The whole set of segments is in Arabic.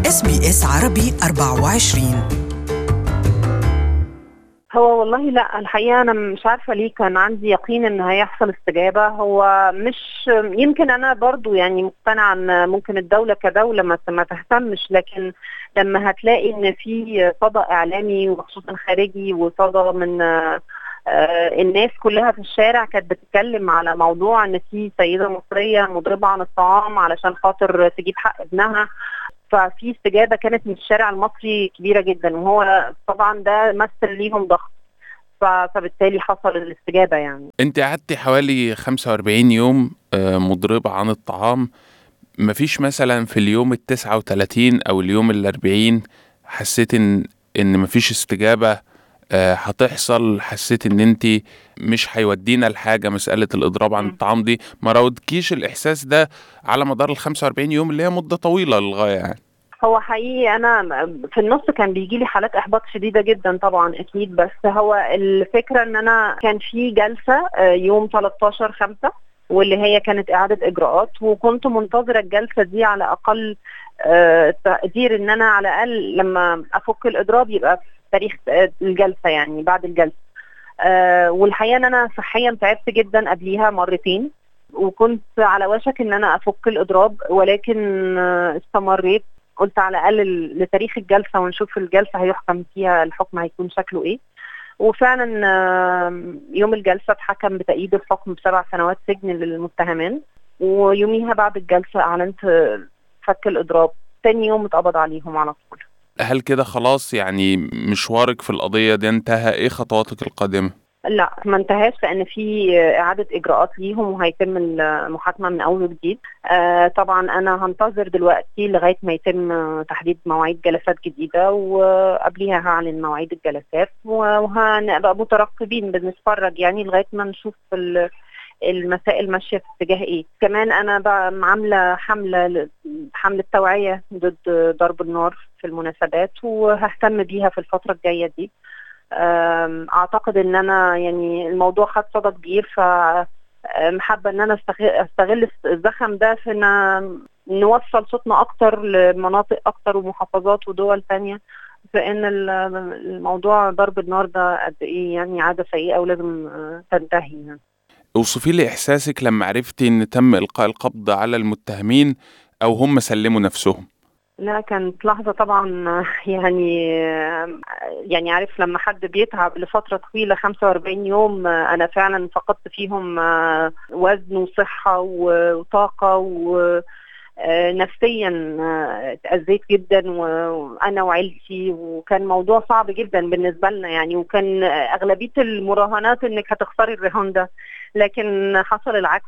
SBS عربي 24. هو والله لا، الحقيقة أنا مش عارفة ليه كان عندي يقين إن هيحصل استجابة. هو مش يمكن أنا برضو يعني مقتنعة إن ممكن الدولة كدولة ما تهتمش، لكن لما هتلاقي إن في صدى إعلامي وخصوصا خارجي وصدى من الناس كلها في الشارع كانت بتتكلم على موضوع إن في سيدة مصرية مضربة عن الطعام علشان خاطر تجيب حق ابنها، ففي استجابة كانت من الشارع المصري كبيرة جدا، وهو طبعا ده مثل ليهم ضغط، فبالتالي حصل الاستجابة. يعني انت قعدتي حوالي 45 يوم مضربة عن الطعام. مفيش مثلا في اليوم 39 او اليوم 40 حسيت ان مفيش استجابة هتحصل؟ حسيت ان انت مش هيودينا لحاجة مسألة الاضراب عن الطعام دي؟ ما راودكيش الاحساس ده على مدار ال 45 يوم اللي هي مدة طويلة للغاية يعني؟ هو حقيقي أنا في النص كان بيجيلي حالات إحباط شديدة جدا طبعا أكيد، بس هو الفكرة إن أنا كان في جلسة يوم 13/5 واللي هي كانت إعادة إجراءات، وكنت منتظرة الجلسة دي على أقل تقدير إن أنا على الأقل لما أفك الإضراب يبقى في تاريخ الجلسة، يعني بعد الجلسة. والحقيقة إن أنا صحيا تعبت جدا قبليها مرتين، وكنت على وشك إن أنا أفك الإضراب، ولكن استمريت. قلت على الأقل لتاريخ الجلسة ونشوف الجلسة هيحكم فيها الحكم هيكون شكله إيه. وفعلا يوم الجلسة اتحكم بتأييد الحكم ب7 سنوات سجن للمتهمين، ويوميها بعد الجلسة أعلنت فك الإضراب. تاني يوم اتقبض عليهم على طول. هل كده خلاص يعني مشوارك في القضية دي انتهى؟ ايه خطواتك القادمة؟ لا، ما انتهاش، لان في اعاده اجراءات ليهم وهيتم المحاكمه من اول وجديد. طبعا انا هنتظر دلوقتي لغايه ما يتم تحديد مواعيد جلسات جديده، وقبليها هعلن مواعيد الجلسات، وهنبقى مترقبين بنتفرج يعني لغايه ما نشوف المسائل ماشيه في اتجاه ايه. كمان انا بقى عامله حمله توعيه ضد ضرب النار في المناسبات، وههتم بيها في الفتره الجايه دي. اعتقد ان انا يعني الموضوع خد صدى كبير، فحابه ان انا استغل الزخم ده في ان نوصل صوتنا اكتر لمناطق اكتر ومحافظات ودول تانية، فان الموضوع ضرب النار ده قد ايه يعني عاده سيئه ولازم تنتهي يعني. اوصفي لي احساسك لما عرفتي ان تم القاء القبض على المتهمين او هم سلموا نفسهم. لا، كانت لحظة طبعا يعني عارف لما حد بيتعب لفترة طويلة 45 يوم، أنا فعلا فقدت فيهم وزن وصحة وطاقة، ونفسيا اتأذيت جدا وأنا وعيلتي، وكان موضوع صعب جدا بالنسبة لنا يعني. وكان أغلبية المراهنات إنك هتخسري الرهان ده، لكن حصل العكس،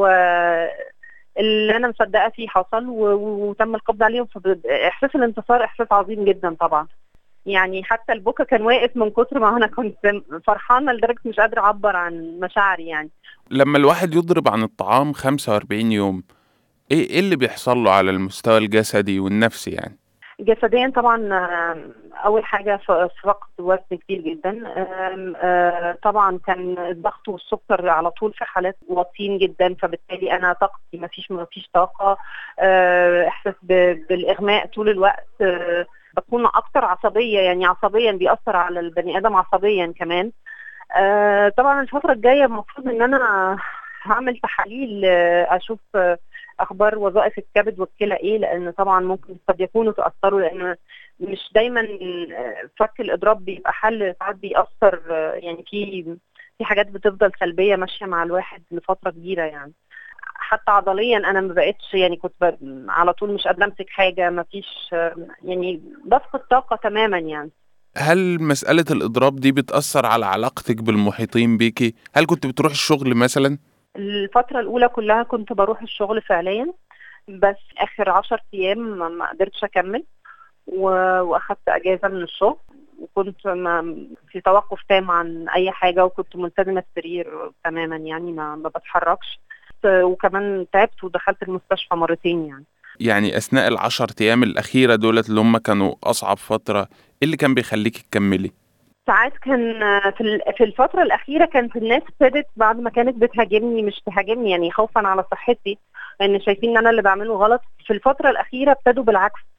اللي انا مصدقه فيه حصل وتم القبض عليهم. احساس الانتصار احساس عظيم جدا طبعا، يعني حتى البكا كان واقف من كتر ما انا كنت فرحانه لدرجه مش قادره اعبر عن مشاعري يعني. لما الواحد يضرب عن الطعام 45 يوم ايه اللي بيحصل له على المستوى الجسدي والنفسي يعني؟ جسديا طبعا اول حاجه فقد وزن كتير جدا. طبعا كان الضغط والسكر على طول في حالات واطيين جدا، فبالتالي انا طاقتي ما فيش طاقه. احساس بالاغماء طول الوقت. بكون اكتر عصبيه، يعني عصبيا بيأثر على البني ادم عصبيا كمان. طبعا الفتره الجايه المفروض ان انا هعمل تحاليل اشوف اخبار وظائف الكبد والكلى ايه، لان طبعا ممكن قد يكونوا تاثروا، لان مش دايما فك الاضراب بيبقى حل، ساعات بيأثر يعني في حاجات بتفضل سلبيه ماشيه مع الواحد لفتره كبيره يعني. حتى عضليا انا ما بقتش يعني كنت على طول مش قادره امسك حاجه، ما فيش يعني بفقد طاقه تماما يعني. هل مسألة الإضراب دي بتأثر على علاقتك بالمحيطين بيكي؟ هل كنت بتروح الشغل مثلا؟ الفترة الأولى كلها كنت بروح الشغل فعليا، بس آخر 10 أيام ما قدرتش أكمل، وأخدت أجازة من الشغل، وكنت في توقف تام عن أي حاجة، وكنت ملتزمة السرير تماما يعني ما بتحركش. وكمان تعبت ودخلت المستشفى مرتين يعني. يعني أثناء ال10 أيام الأخيرة دولت اللي هم كانوا أصعب فترة، إيه اللي كان بيخليكي تكملي؟ ساعات كان في الفترة الأخيرة كانت الناس ابتدت بعد ما كانت بتهاجمني، مش تهاجمني يعني خوفا على صحتي، لأن شايفين إن أنا اللي بعمله غلط. في الفترة الأخيرة ابتدوا بالعكس،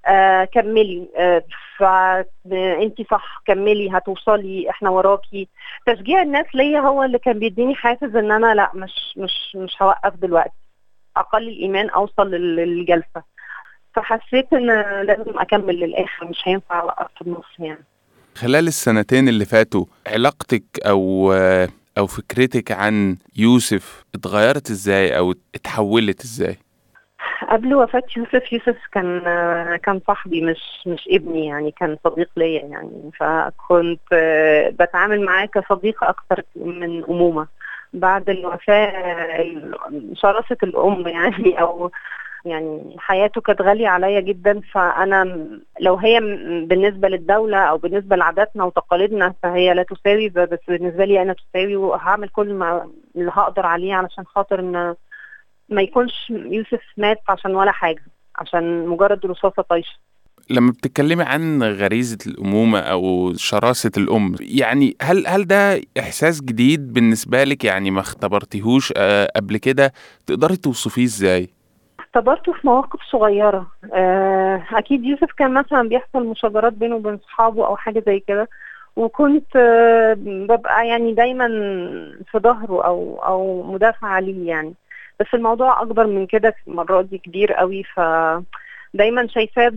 كملي، فانتي صح، كملي هتوصلي، احنا وراكي. تشجيع الناس ليا هو اللي كان بيديني حافز ان انا لا، مش هوقف دلوقتي، اقل الايمان اوصل للجلسه. فحسيت ان لازم اكمل للاخر، مش هينفع اوقف في النص يعني. خلال السنتين اللي فاتوا علاقتك او فكرتك عن يوسف اتغيرت ازاي او اتحولت ازاي؟ قبل وفاة يوسف كان صاحبي، مش ابني يعني، كان صديق ليا يعني، فكنت بتعامل معاه كصديق أكتر من أمومة. بعد الوفاة شراسة الأم يعني، أو يعني حياته كانت غالية عليا جدا. فأنا لو هي بالنسبة للدولة أو بالنسبة لعاداتنا وتقاليدنا فهي لا تساوي، بس بالنسبة لي أنا تساوي، وهعمل كل اللي هقدر عليه علشان خاطر إن ما يكونش يوسف مات عشان ولا حاجة، عشان مجرد رصاصة طايشة. لما بتتكلمي عن غريزة الأمومة أو شراسة الأم، يعني هل ده إحساس جديد بالنسبة لك؟ يعني ما اختبرتيهوش قبل كده؟ تقدري توصفيه إزاي؟ اختبرته في مواقف صغيرة. أكيد يوسف كان مثلا بيحصل مشاجرات بينه وبين صحابه أو حاجة زي كده، وكنت ببقى يعني دايما في ظهره أو مدافعة ليه يعني. بس الموضوع أكبر من كده، المرة دي كبير قوي. دايما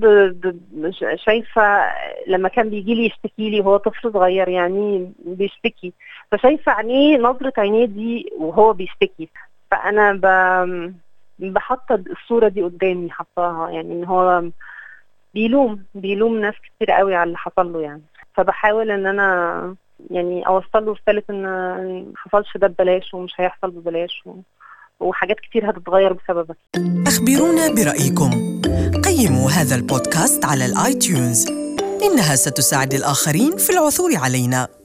شايفة لما كان بيجي لي يشتكي لي، وهو طفل صغير يعني بيشتكي، فشايفة عينيه، نظرة عينيه دي وهو بيشتكي. فأنا بحط الصورة دي قدامي، حطاها يعني، ان هو بيلوم ناس كتير قوي على اللي حصل له يعني. فبحاول ان انا يعني اوصل له رسالة ان ما حصلش ده ببلاش، ومش هيحصل ببلاش، وحاجات كتير هتتغير بسببك. أخبرونا برأيكم. قيموا هذا البودكاست على الآيتيونز، إنها ستساعد الآخرين في العثور علينا.